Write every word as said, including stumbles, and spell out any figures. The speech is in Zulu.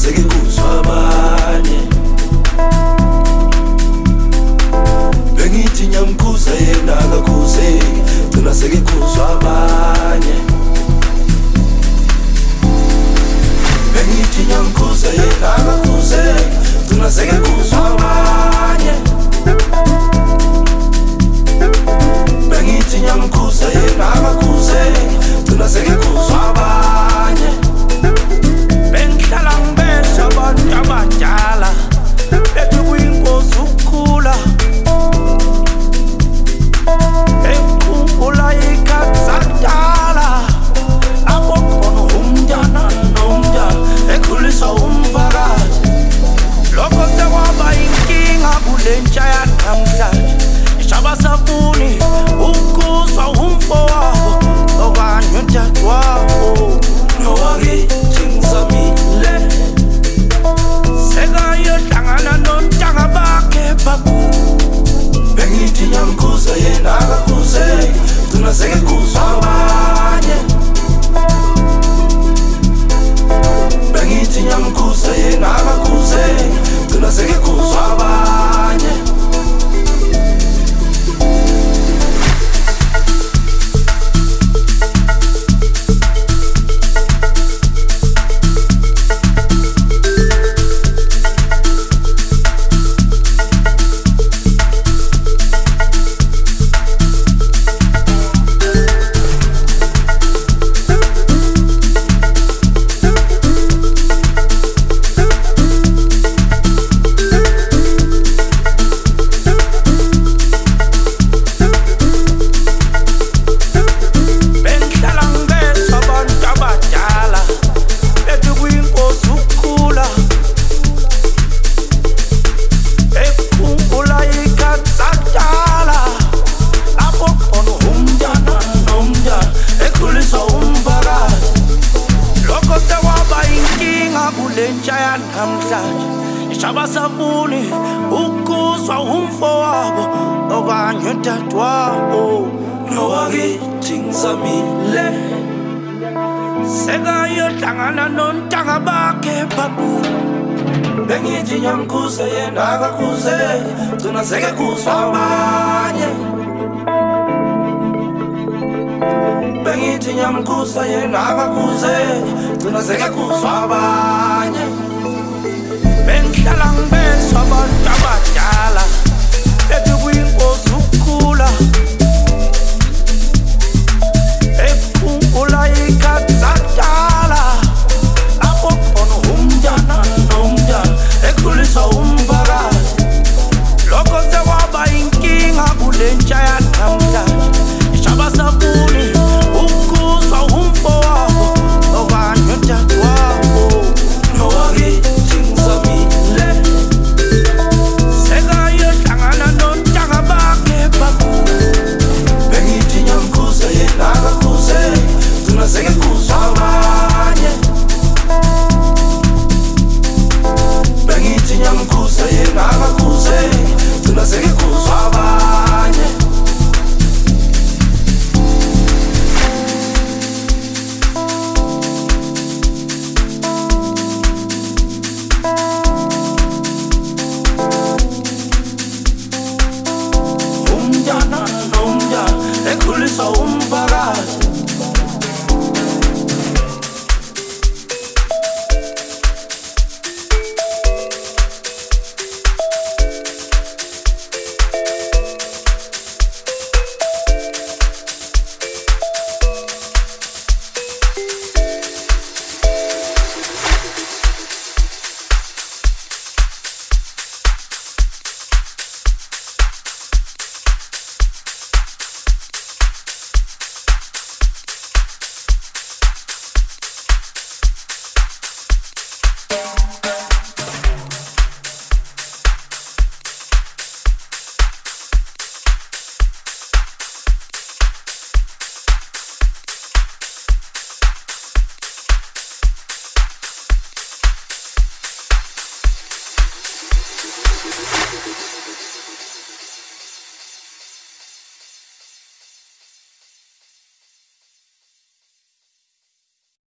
seke kuzwa abanye. Bengithi nyamkhuza yena akakhuzeki, gcina seke kuzwa abanye. Bengithi nyamkhuza yena akakhuzeki, gcina seke kuzwa abanye. Bengithi nyamkhuza yena akakhuzeki, gcina seke kuzwa abanye. Bengihlala ngibesha abantu abadala bethi kuyingozi ukukhula, ekhumbula ikhathi sakudala lapho khona umntwana nomntwana ekhuliswa umphakathi. Lokho sekwaba inkinga kule ntsha yanamhlanje, isabasafuni ukuzwa umfowabo okanye udadewabo. Nowakithi ngizamile, sekayohlangana nontanga bakhe babu. bengithi nyamkhuza yena akakhuzeki, gcina seke kuzwa abanye. Bengithi nyamkhuza yena akakhuzeki, gcina seke kuzwa abanye. Isabasafuni ukuzwa umfowabo okanye udadewabo. Nowakithi ngizamile, sekayohlangana nontanga bakhe babu. bengithi nyamkhuza yena akakhuzeki, gcina seke kuzwa abanye. Bengithi nyamkhuza yena akakhuzeki, gcina seke kuzwa abanye. Bengihlala ngibesha abantu